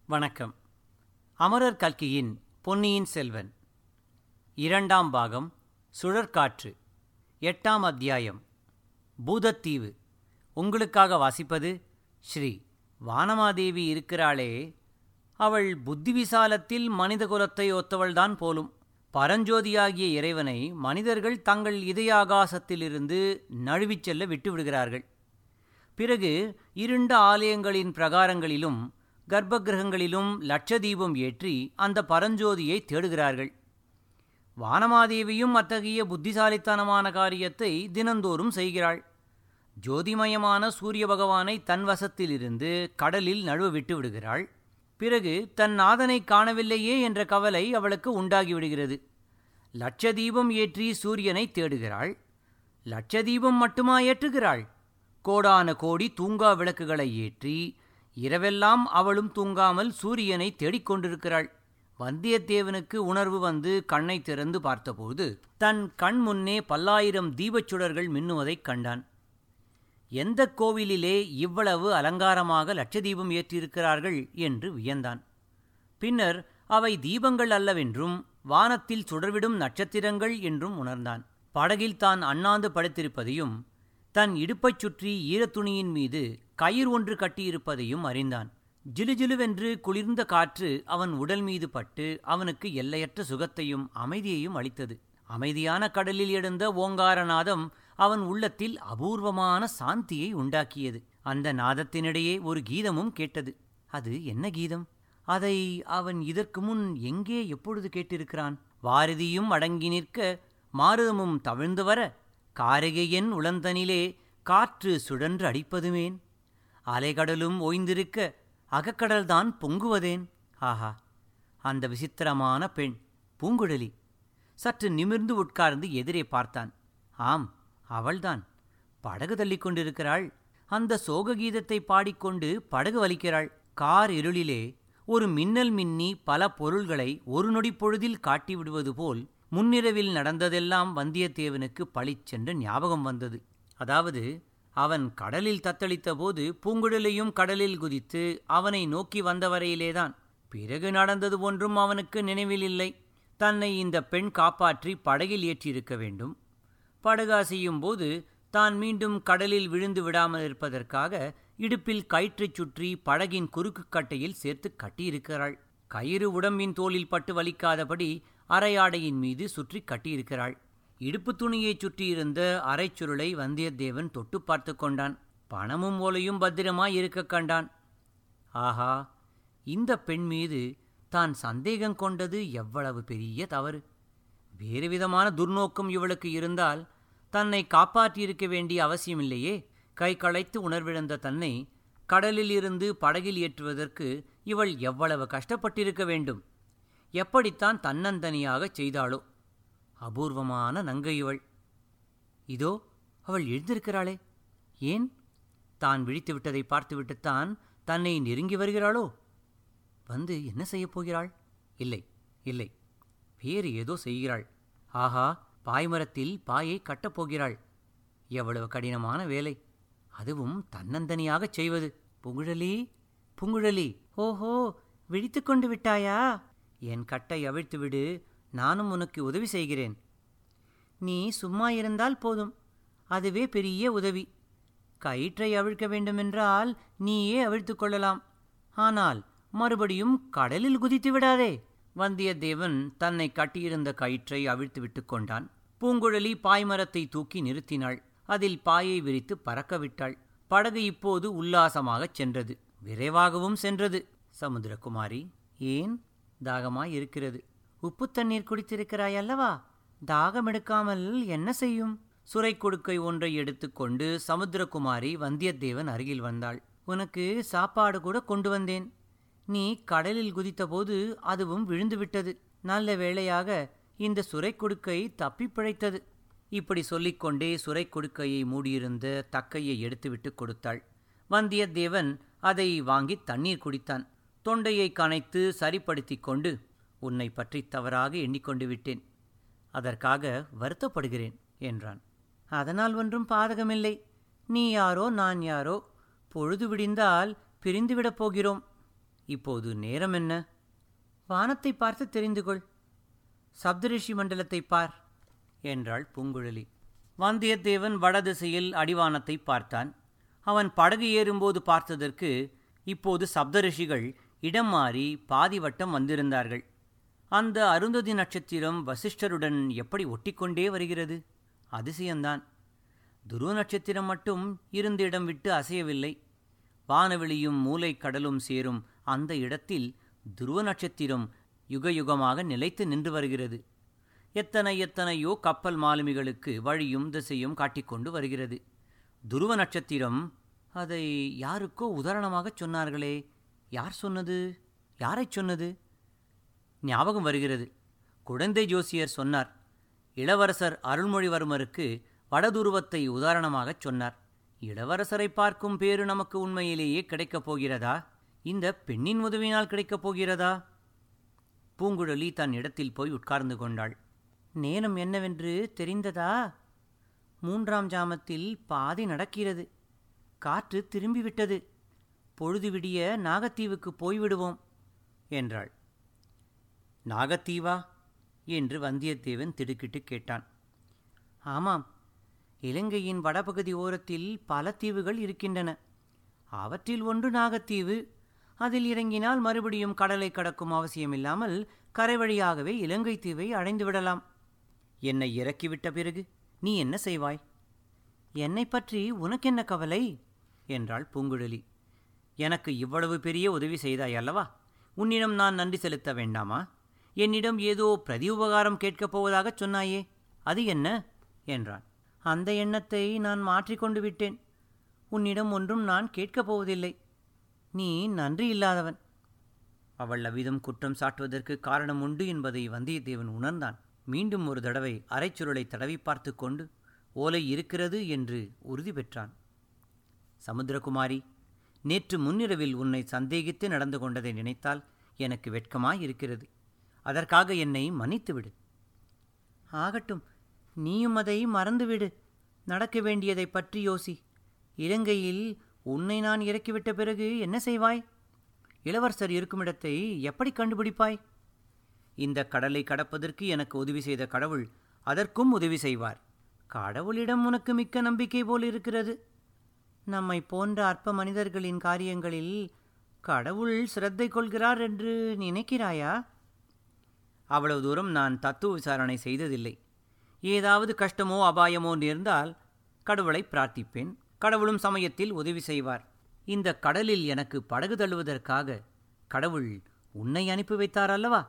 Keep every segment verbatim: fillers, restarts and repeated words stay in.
வணக்கம். அமரர் கல்கியின் பொன்னியின் செல்வன் இரண்டாம் பாகம் சுழற்காற்று எட்டாம் அத்தியாயம் பூதத்தீவு. உங்களுக்காக வாசிப்பது ஸ்ரீ வானமாதேவி. இருக்கிறாளே, அவள் புத்தி விசாலத்தில் மனித குலத்தை ஒத்தவள்தான் போலும். பரஞ்சோதியாகிய இறைவனை மனிதர்கள் தங்கள் இதய ஆகாசத்திலிருந்து நழுவிச் செல்ல விட்டு விடுகிறார்கள். பிறகு இருண்ட ஆலயங்களின் பிரகாரங்களிலும் கர்ப்பகிரகங்களிலும் லட்சதீபம் ஏற்றி அந்த பரஞ்சோதியை தேடுகிறார்கள். வானமாதேவியும் அத்தகைய புத்திசாலித்தனமான காரியத்தை தினந்தோறும் செய்கிறாள். ஜோதிமயமான சூரிய பகவானை தன் வசத்திலிருந்து கடலில் நழுவ விட்டு விடுகிறாள். பிறகு தன் நாதனை காணவில்லையே என்ற கவலை அவளுக்கு உண்டாகிவிடுகிறது. லட்சதீபம் ஏற்றி சூரியனை தேடுகிறாள். லட்சதீபம் மட்டுமா ஏற்றுகிறாள்? கோடான கோடி தூங்கா விளக்குகளை ஏற்றி இரவெல்லாம் அவளும் தூங்காமல் சூரியனை தேடிக்கொண்டிருக்கிறாள். வந்தியத்தேவனுக்கு உணர்வு வந்து கண்ணை திறந்து பார்த்தபோது தன் கண் முன்னே பல்லாயிரம் தீபச்சுடர்கள் மின்னுவதைக் கண்டான். எந்த கோவிலிலே இவ்வளவு அலங்காரமாக லட்சதீபம் ஏற்றியிருக்கிறார்கள் என்று வியந்தான். பின்னர் அவை தீபங்கள் அல்லவென்றும் வானத்தில் சுடர்விடும் நட்சத்திரங்கள் என்றும் உணர்ந்தான். படகில் தான் அண்ணாந்து படுத்திருப்பதையும் தன் இடுப்பைச் சுற்றி ஈரத்துணியின் மீது கயிறு ஒன்று கட்டியிருப்பதையும் அறிந்தான். ஜிலுஜிலுவென்று குளிர்ந்த காற்று அவன் உடல் மீது பட்டு அவனுக்கு எல்லையற்ற சுகத்தையும் அமைதியையும் அளித்தது. அமைதியான கடலில் எழுந்த ஓங்காரநாதம் அவன் உள்ளத்தில் அபூர்வமான சாந்தியை உண்டாக்கியது. அந்த நாதத்தினிடையே ஒரு கீதமும் கேட்டது. அது என்ன கீதம்? அதை அவன் இதற்கு முன் எங்கே எப்பொழுது கேட்டிருக்கிறான்? வாரிதியும் அடங்கி நிற்க மாருதமும் தவிழ்ந்து வர காரிகையன் உளந்தனிலே காற்று சுழன்று அடிப்பதுமேன், அலைகடலும் ஓய்ந்திருக்க அகக்கடல்தான் பொங்குவதேன். ஆஹா, அந்த விசித்திரமான பெண் பூங்குழலி. சற்று நிமிர்ந்து உட்கார்ந்து எதிரே பார்த்தான். ஆம், அவள்தான். படகு தள்ளி கொண்டிருக்கிறாள். அந்த சோக கீதத்தை பாடிக்கொண்டு படகு வலிக்கிறாள். கார் இருளிலே ஒரு மின்னல் மின்னி பல பொருள்களை ஒரு நொடி பொழுதில் காட்டிவிடுவது போல் முன்னிரவில் நடந்ததெல்லாம் வந்தியத்தேவனுக்கு பளிச்சென்று ஞாபகம் வந்தது. அதாவது, அவன் கடலில் தத்தளித்த போது பூங்குழலியும் கடலில் குதித்து அவனை நோக்கி வந்த வரையிலேதான். பிறகு நடந்தது ஒன்றும் அவனுக்கு நினைவில் இல்லை. தன்னை இந்த பெண் காப்பாற்றி படகில் ஏற்றியிருக்க வேண்டும். படகு அசையும் போது தான் மீண்டும் கடலில் விழுந்து விடாமல் இருப்பதற்காக இடுப்பில் கயிற்றைச் சுற்றி படகின் குறுக்கு கட்டையில் சேர்த்து கட்டியிருக்கிறாள். கயிறு உடம்பின் தோளில் பட்டு வலிக்காதபடி அரையாடையின் மீது சுற்றி கட்டியிருக்கிறாள். இடுப்பு துணியைச் சுற்றியிருந்த அரைச்சுருளை வந்தியத்தேவன் தொட்டு பார்த்து கொண்டான். பணமும் ஓலையும் பத்திரமாய் இருக்க கண்டான். ஆஹா, இந்த பெண் மீது தான் சந்தேகம் கொண்டது எவ்வளவு பெரிய தவறு! வேறு விதமான துர்நோக்கம் இவளுக்கு இருந்தால் தன்னை காப்பாற்றியிருக்க வேண்டிய அவசியமில்லையே. கை களைத்து உணர்விழந்த தன்னை கடலில் இருந்து படகில் ஏற்றுவதற்கு இவள் எவ்வளவு கஷ்டப்பட்டிருக்க வேண்டும்! எப்படித்தான் தன்னந்தனியாகச் செய்தாளோ! அபூர்வமான நங்கை இவள். இதோ அவள் எழுந்திருக்கிறாளே. ஏன்? தான் விழித்து விட்டதை பார்த்துவிட்டுத்தான் தன்னை நெருங்கி வருகிறாளோ? வந்து என்ன செய்யப் போகிறாள்? இல்லை இல்லை, வேறு ஏதோ செய்கிறாள். ஆஹா, பாய்மரத்தில் பாயை கட்டப்போகிறாள். எவ்வளவு கடினமான வேலை! அதுவும் தன்னந்தனியாகச் செய்வது. பூங்குழலி, பூங்குழலி! ஓஹோ, விழித்து கொண்டு விட்டாயா? என் கட்டை அவிழ்த்துவிடு, நானும் உனக்கு உதவி செய்கிறேன். நீ சும்மா இருந்தால் போதும், அதுவே பெரிய உதவி. கயிற்றை அவிழ்க்க வேண்டுமென்றால் நீயே அவிழ்த்து கொள்ளலாம். ஆனால் மறுபடியும் கடலில் குதித்து விடாதே. வந்தியத்தேவன் தன்னை கட்டியிருந்த கயிற்றை அவிழ்த்து விட்டு கொண்டான். பூங்குழலி பாய்மரத்தை தூக்கி நிறுத்தினாள். அதில் பாயை விரித்து பறக்க விட்டாள். படகு இப்போது உல்லாசமாகச் சென்றது. விரைவாகவும் சென்றது. சமுத்திரகுமாரி, ஏன்? தாகமாய் இருக்கிறது. உப்பு தண்ணீர் குடித்திருக்கிறாய் அல்லவா? தாகம் எடுக்காமல் என்ன செய்யும்? சுரை கொடுக்கை ஒன்றை எடுத்துக்கொண்டு சமுத்திரகுமாரி வந்தியத்தேவன் அருகில் வந்தாள். உனக்கு சாப்பாடு கூட கொண்டு வந்தேன். நீ கடலில் குதித்தபோது அதுவும் விழுந்துவிட்டது. நல்ல வேளையாக இந்த சுரை கொடுக்கை தப்பி பிழைத்தது. இப்படி சொல்லிக்கொண்டே சுரை கொடுக்கையை மூடியிருந்த தக்கையை எடுத்துவிட்டு கொடுத்தாள். வந்தியத்தேவன் அதை வாங்கி தண்ணீர் குடித்தான். தொண்டையை கனைத்து சரிப்படுத்தி கொண்டு, உன்னை பற்றி தவறாக எண்ணிக்கொண்டு விட்டேன். அதற்காக வருத்தப்படுகிறேன் என்றான். அதனால் ஒன்றும் பாதகமில்லை. நீ யாரோ நான் யாரோ, பொழுது விடிந்தால் பிரிந்துவிடப் போகிறோம். இப்போது நேரம் என்ன? வானத்தை பார்த்து தெரிந்து கொள். சப்தரிஷி மண்டலத்தை பார் என்றாள் பூங்குழலி. வந்தியத்தேவன் வடதிசையில் அடிவானத்தை பார்த்தான். அவன் படகு ஏறும்போது பார்த்ததற்கு இப்போது சப்தரிஷிகள் இடம் மாறி பாதி வட்டம் வந்திருந்தார்கள். அந்த அருந்ததி நட்சத்திரம் வசிஷ்டருடன் எப்படி ஒட்டிக்கொண்டே வருகிறது! அதிசயந்தான். துருவ நட்சத்திரம் மட்டும் இருந்த இடம் விட்டு அசையவில்லை. வானவெளியும் மூலை கடலும் சேரும் அந்த இடத்தில் துருவ நட்சத்திரம் யுக யுகமாக நிலைத்து நின்று வருகிறது. எத்தனை எத்தனையோ கப்பல் மாலுமிகளுக்கு வழியும் திசையும் காட்டிக்கொண்டு வருகிறது. துருவ நட்சத்திரம், அதை யாருக்கோ உதாரணமாகச் சொன்னார்களே, யார் சொன்னது? யாரைச் சொன்னது? ஞாபகம் வருகிறது. குழந்தை ஜோசியர் சொன்னார். இளவரசர் அருள்மொழிவர்மருக்கு வடதுருவத்தை உதாரணமாகச் சொன்னார். இளவரசரை பார்க்கும் பேறு நமக்கு உண்மையிலேயே கிடைக்கப் போகிறதா? இந்த பெண்ணின் உதவியினால் கிடைக்கப் போகிறதா? பூங்குழலி தன் இடத்தில் போய் உட்கார்ந்து கொண்டாள். நேரம் என்னவென்று தெரிந்ததா? மூன்றாம் ஜாமத்தில் பாதி நடக்கிறது. காற்று திரும்பிவிட்டது. பொழுது விடிய நாகத்தீவுக்கு போய்விடுவோம் என்றாள். நாகத்தீவா என்று வந்தியத்தேவன் திடுக்கிட்டு கேட்டான். ஆமாம், இலங்கையின் வடபகுதி ஓரத்தில் பல தீவுகள் இருக்கின்றன. அவற்றில் ஒன்று நாகத்தீவு. அதில் இறங்கினால் மறுபடியும் கடலை கடக்கும் அவசியமில்லாமல் கரை வழியாகவே இலங்கை தீவை அடைந்து விடலாம். என்னை இறக்கிவிட்ட பிறகு நீ என்ன செய்வாய்? என்னை பற்றி உனக்கென்ன கவலை என்றாள் பூங்குழலி. எனக்கு இவ்வளவு பெரிய உதவி செய்தாய் அல்லவா? உன்னிடம் நான் நன்றி செலுத்த வேண்டாமா? என்னிடம் ஏதோ பிரதி உபகாரம் கேட்கப் போவதாகச் சொன்னாயே, அது என்ன என்றான். அந்த எண்ணத்தை நான் மாற்றிக்கொண்டு விட்டேன். உன்னிடம் ஒன்றும் நான் கேட்கப் போவதில்லை. நீ நன்றி இல்லாதவன். அவள் அவ்விதம் குற்றம் சாட்டுவதற்கு காரணம் உண்டு என்பதை வந்தியத்தேவன் உணர்ந்தான். மீண்டும் ஒரு தடவை அரைச்சுருளை தடவி பார்த்து கொண்டு ஓலை இருக்கிறது என்று உறுதி பெற்றான். சமுத்திரகுமாரி, நேற்று முன்னிரவில் உன்னை சந்தேகித்து நடந்து கொண்டதை நினைத்தால் எனக்கு வெட்கமாயிருக்கிறது. அதற்காக என்னை மன்னித்துவிடு. ஆகட்டும், நீயும் அதை மறந்துவிடு. நடக்க வேண்டியதை பற்றி யோசி. இலங்கையில் உன்னை நான் இறக்கிவிட்ட பிறகு என்ன செய்வாய்? இளவரசர் இருக்குமிடத்தை எப்படி கண்டுபிடிப்பாய்? இந்த கடலை கடப்பதற்கு எனக்கு உதவி செய்த கடவுள் அதற்கும் உதவி செய்வார். கடவுளிடம் உனக்கு மிக்க நம்பிக்கை போல் இருக்கிறது. நம்மை போன்ற அற்ப மனிதர்களின் காரியங்களில் கடவுள் சிரத்தை கொள்கிறார் என்று நினைக்கிறாயா? அவ்வளவு தூரம் நான் தத்துவ விசாரணை செய்ததில்லை. ஏதாவது கஷ்டமோ அபாயமோ நேர்ந்தால் கடவுளை பிரார்த்திப்பேன். கடவுளும் சமயத்தில் உதவி செய்வார். இந்த கடலில் எனக்கு படகு தள்ளுவதற்காக கடவுள் உன்னை அனுப்பி வைத்தார் அல்லவா?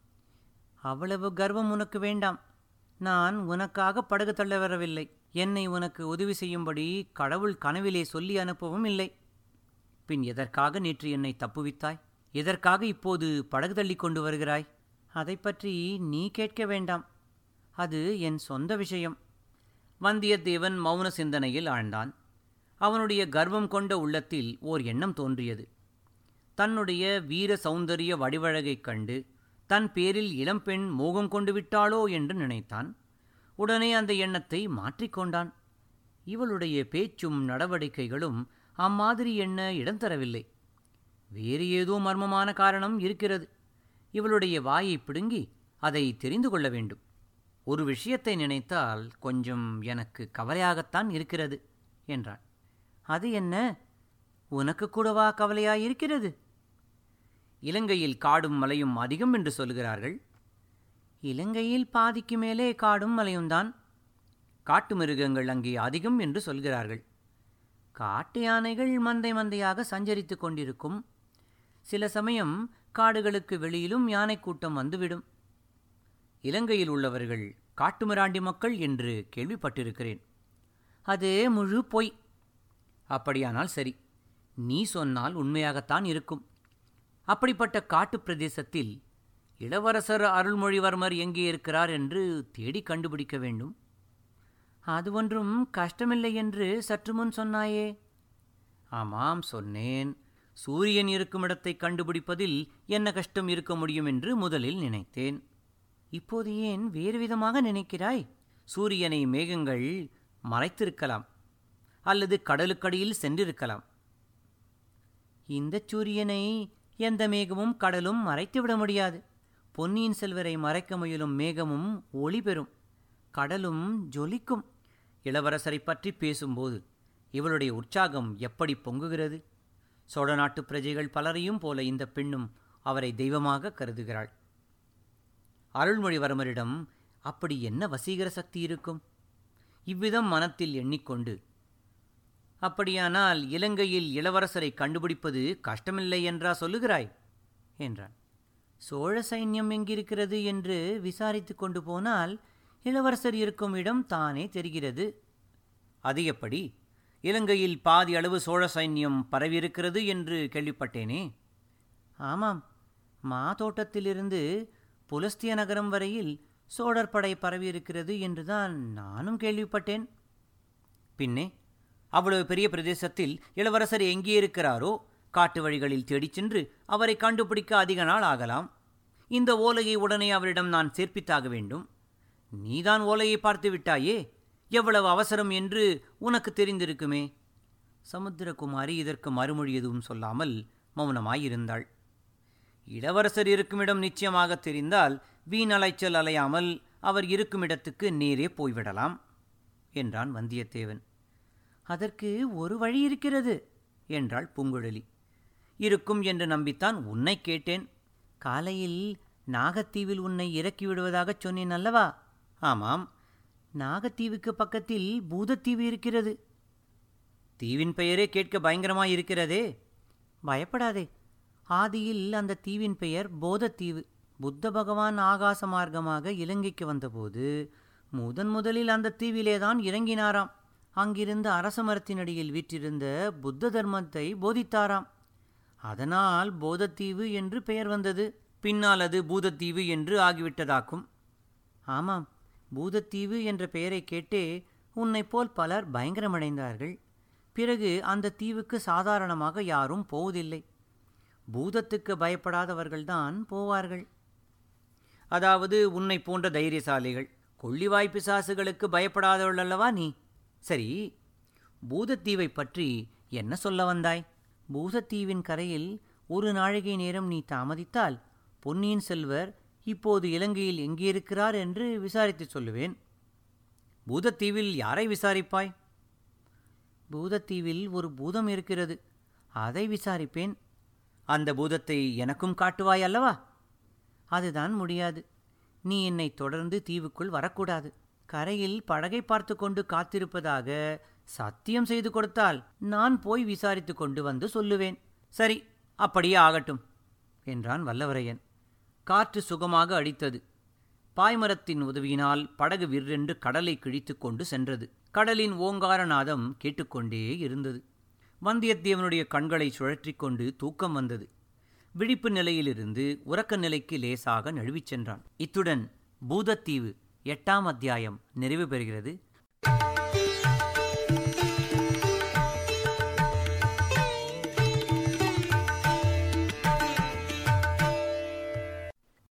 அவ்வளவு கர்வம் உனக்கு வேண்டாம். நான் உனக்காக படகு தள்ள வரவில்லை. என்னை உனக்கு உதவி செய்யும்படி கடவுள் கனவிலே சொல்லி அனுப்பவும் இல்லை. பின் எதற்காக நேற்று என்னை தப்புவித்தாய்? எதற்காக இப்போது படகு தள்ளி கொண்டு வருகிறாய்? அதை பற்றி நீ கேட்க வேண்டாம். அது என் சொந்த விஷயம். வந்தியத்தேவன் மௌன சிந்தனையில் ஆழ்ந்தான். அவனுடைய கர்வம் கொண்ட உள்ளத்தில் ஓர் எண்ணம் தோன்றியது. தன்னுடைய வீர சௌந்தரிய வடிவழகைக் கண்டு தன் பேரில் இளம்பெண் மோகம் கொண்டு விட்டாளோ என்று நினைத்தான். உடனே அந்த எண்ணத்தை மாற்றிக்கொண்டான். இவளுடைய பேச்சும் நடவடிக்கைகளும் அம்மாதிரி எண்ண இடம் தரவில்லை. வேறு ஏதோ மர்மமான காரணம் இருக்கிறது. இவளுடைய வாயை பிடுங்கி அதை தெரிந்து கொள்ள வேண்டும். ஒரு விஷயத்தை நினைத்தால் கொஞ்சம் எனக்கு கவலையாகத்தான் இருக்கிறது என்றான். அது என்ன? உனக்கு கூடவா கவலையாயிருக்கிறது? இலங்கையில் காடும் மலையும் அதிகம் என்று சொல்கிறார்கள். இலங்கையில் பாதிக்கு மேலே காடும் மலையும்தான். காட்டு மிருகங்கள் அங்கே அதிகம் என்று சொல்கிறார்கள். காட்டு யானைகள் மந்தை மந்தையாக சஞ்சரித்து கொண்டிருக்கும். சில சமயம் காடுகளுக்கு வெளியிலும் யானை கூட்டம் வந்துவிடும். இலங்கையில் உள்ளவர்கள் காட்டுமிராண்டி மக்கள் என்று கேள்விப்பட்டிருக்கிறேன். அது முழு பொய். அப்படியானால் சரி, நீ சொன்னால் உண்மையாகத்தான் இருக்கும். அப்படிப்பட்ட காட்டு பிரதேசத்தில் இளவரசர் அருள்மொழிவர்மர் எங்கே இருக்கிறார் என்று தேடி கண்டுபிடிக்க வேண்டும். அது ஒன்றும் கஷ்டமில்லை என்று சற்று முன் சொன்னாயே. ஆமாம், சொன்னேன். சூரியன் இருக்கும் இடத்தை கண்டுபிடிப்பதில் என்ன கஷ்டம் இருக்க முடியும் என்று முதலில் நினைத்தேன். இப்போது ஏன் வேறு விதமாக நினைக்கிறாய்? சூரியனை மேகங்கள் மறைத்திருக்கலாம், அல்லது கடலுக்கடியில் சென்றிருக்கலாம். இந்த சூரியனை எந்த மேகமும் கடலும் மறைத்துவிட முடியாது. பொன்னியின் செல்வரை மறைக்க முயலும் மேகமும் ஒளி பெறும், கடலும் ஜொலிக்கும். இளவரசரை பற்றி பேசும்போது இவளுடைய உற்சாகம் எப்படி பொங்குகிறது! சோழ நாட்டு பிரஜைகள் பலரையும் போல இந்த பெண்ணும் அவரை தெய்வமாக கருதுகிறாள். அருள்மொழிவர்மரிடம் அப்படி என்ன வசீகர சக்தி இருக்கும்? இவ்விதம் மனத்தில் எண்ணிக்கொண்டு, அப்படியானால் இலங்கையில் இளவரசரை கண்டுபிடிப்பது கஷ்டமில்லை என்றா சொல்லுகிறாய் என்றான். சோழ சைன்யம் எங்கிருக்கிறது என்று விசாரித்து கொண்டு போனால் இளவரசர் இருக்கும் இடம் தானே தெரிகிறது. அது எப்படி? இலங்கையில் பாதி அளவு சோழ சைன்யம் பரவியிருக்கிறது என்று கேள்விப்பட்டேனே. ஆமாம், மாதோட்டத்திலிருந்து புலஸ்திய நகரம் வரையில் சோழர் படை பரவியிருக்கிறது என்றுதான் நானும் கேள்விப்பட்டேன். பின்னே அவ்வளவு பெரிய பிரதேசத்தில் இளவரசர் எங்கே இருக்கிறாரோ காட்டு வழிகளில் தேடிச் சென்று அவரை கண்டுபிடிக்க அதிக நாள் ஆகலாம். இந்த ஓலையை உடனே அவரிடம் நான் சேர்ப்பித்தாக வேண்டும். நீதான் ஓலையை பார்த்து விட்டாயே, எவ்வளவு அவசரம் என்று உனக்கு தெரிந்திருக்குமே. சமுத்திரகுமாரி இதற்கு மறுமொழி எதுவும் சொல்லாமல் மௌனமாயிருந்தாள். இளவரசர் இருக்குமிடம் நிச்சயமாக தெரிந்தால் வீண் அலைச்சல் அலையாமல் அவர் இருக்குமிடத்துக்கு நேரே போய்விடலாம் என்றான் வந்தியத்தேவன். அதற்கு ஒரு வழி இருக்கிறது என்றாள் பூங்குழலி. இருக்கும் என்று நம்பித்தான் உன்னை கேட்டேன். காலையில் நாகத்தீவில் உன்னை இறக்கிவிடுவதாகச் சொன்னேன் அல்லவா? ஆமாம். நாகத்தீவுக்கு பக்கத்தில் பூதத்தீவு இருக்கிறது. தீவின் பெயரே கேட்க பயங்கரமாயிருக்கிறதே. பயப்படாதே. ஆதியில் அந்த தீவின் பெயர் போதத்தீவு. புத்த பகவான் ஆகாச மார்க்கமாக இலங்கைக்கு வந்தபோது முதன் முதலில் அந்த தீவிலேதான் இறங்கினாராம். அங்கிருந்த அரச மரத்தினடியில் வீற்றிருந்த புத்த தர்மத்தை போதித்தாராம். அதனால் போதத்தீவு என்று பெயர் வந்தது. பின்னால் அது பூதத்தீவு என்று ஆகிவிட்டதாக்கும். ஆமாம், பூதத்தீவு என்ற பெயரை கேட்டே உன்னைப் போல் பலர் பயங்கரமடைந்தார்கள். பிறகு அந்த தீவுக்கு சாதாரணமாக யாரும் போவதில்லை. பூதத்துக்கு பயப்படாதவர்கள்தான் போவார்கள். அதாவது உன்னை போன்ற தைரியசாலிகள். கொள்ளிவாய் பிசாசுகளுக்கு பயப்படாதவள் அல்லவா நீ? சரி, பூதத்தீவை பற்றி என்ன சொல்ல வந்தாய்? பூதத்தீவின் கரையில் ஒரு நாழிகை நேரம் நீ தாமதித்தால் பொன்னியின் செல்வர் இப்போது இலங்கையில் எங்கே இருக்கிறார் என்று விசாரித்து சொல்லுவேன். பூதத்தீவில் யாரை விசாரிப்பாய்? பூதத்தீவில் ஒரு பூதம் இருக்கிறது, அதை விசாரிப்பேன். அந்த பூதத்தை எனக்கும் காட்டுவாய் அல்லவா? அதுதான் முடியாது. நீ என்னை தொடர்ந்து தீவுக்குள் வரக்கூடாது. கரையில் படகை பார்த்து கொண்டு காத்திருப்பதாக சத்தியம் செய்து கொடுத்தால் நான் போய் விசாரித்து கொண்டு வந்து சொல்லுவேன். சரி, அப்படியே ஆகட்டும் என்றான் வல்லவரையன். காற்று சுகமாக அடித்தது. பாய்மரத்தின் உதவியினால் படகு விற்றென்று கடலை கிழித்து கொண்டு சென்றது. கடலின் ஓங்காரநாதம் கேட்டுக்கொண்டே இருந்தது. வந்தியத்தேவனுடைய கண்களை சுழற்றி கொண்டு தூக்கம் வந்தது. விழிப்பு நிலையிலிருந்து உறக்க நிலைக்கு லேசாக நழுவிச் சென்றான். இத்துடன் பூதத்தீவு எட்டாம் அத்தியாயம் நிறைவு பெறுகிறது.